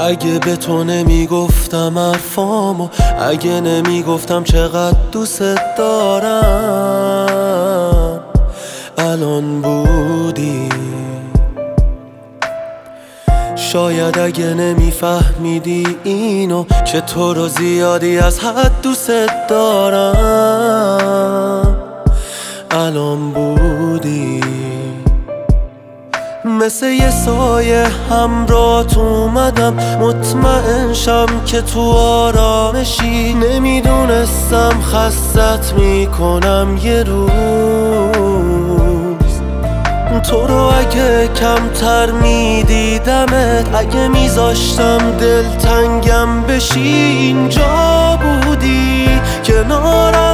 اگه به تو نمیگفتم حرفامو، اگه نمیگفتم چقدر دوست دارم، الان بودی. شاید اگه نمیفهمیدی اینو، که تو رو زیادی از حد دوست دارم، الان بودی. مثل یه سایه همراهت اومدم، مطمئن شم که تو آرامشی. نمیدونستم خستت میکنم یه روز. تو رو اگه کمتر میدیدمت، اگه میذاشتم دلتنگم بشی، اینجا بودی کنارم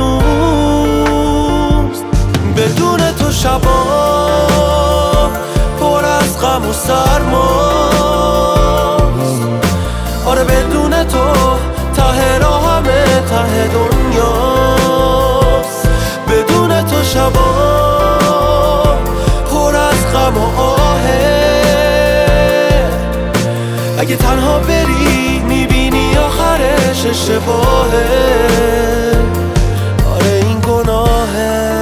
هنوز. بدون تو شبا پر از غم و سرماست. آره بدون تو ته راهمه، ته دنیاست. بدون تو شبا پر از غم و آهه. اگه تنها بری میبینی آخرش اشتباهه. آره این گناهه.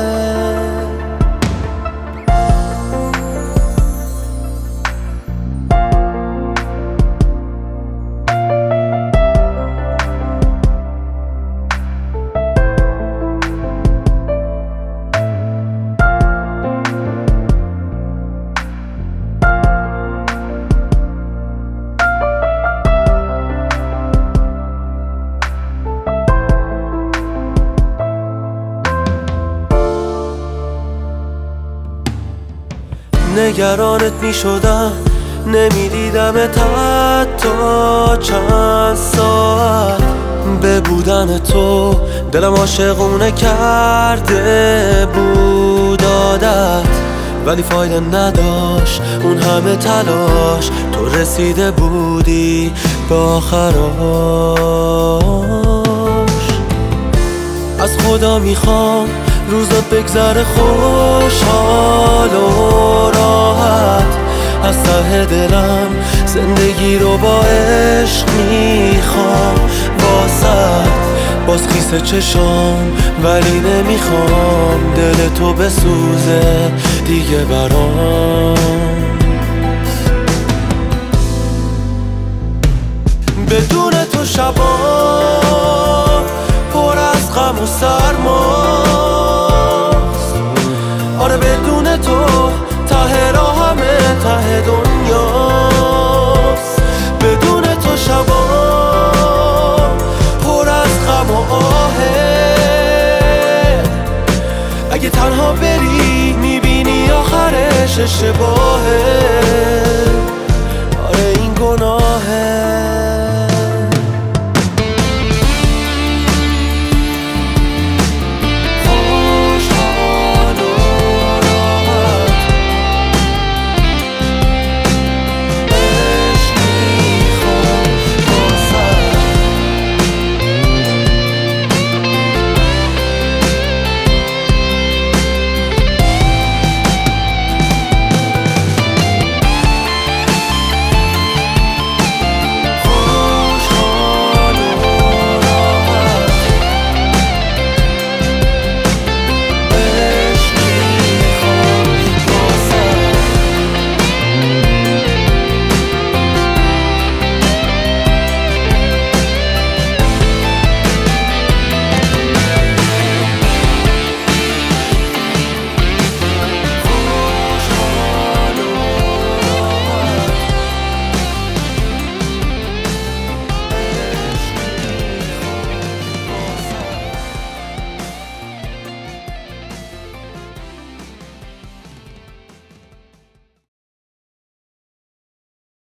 نگرانت می شدم، نمیدیدمت حتی چند ساعت. به بودن تو دلم عاشقونه کرده بود عادت، ولی فایده نداشت اون همه تلاش. تو رسیده بودی به آخراش. از خدا میخوام روزات بگذره خوشحال و راحت. از ته دلم زندگی رو با عشق میخوام واسط. باز خیس چشام ولی نمیخوام دل تو بسوزه دیگه برام. بدون تو شبا پر از غم و سرما.